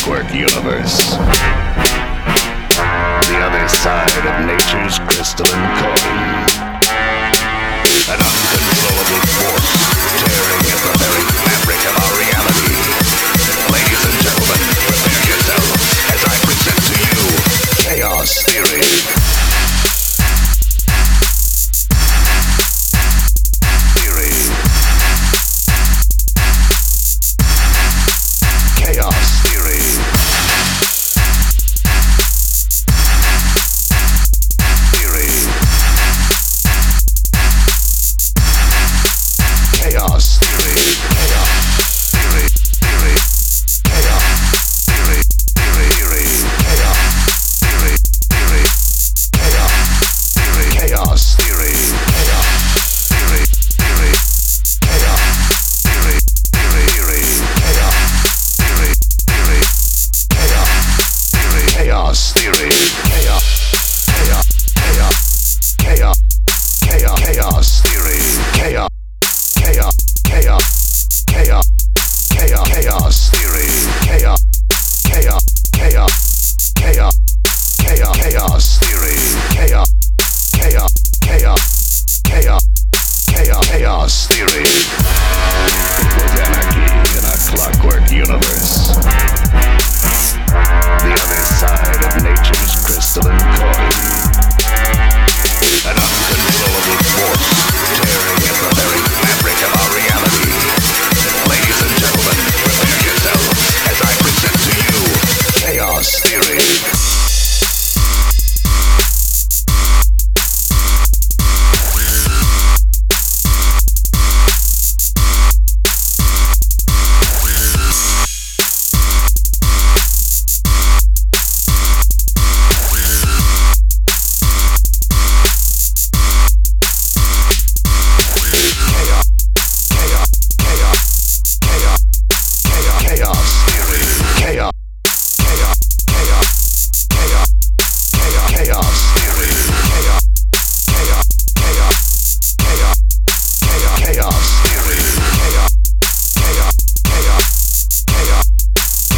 clockwork universe. The other side of nature's crystalline coin. An uncontrollable force tearing at the very fabric of our reality. Ladies and gentlemen, prepare yourselves as I present to you Chaos Theory.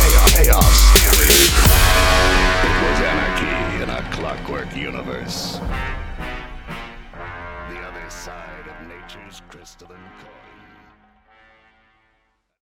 Clockwork universe.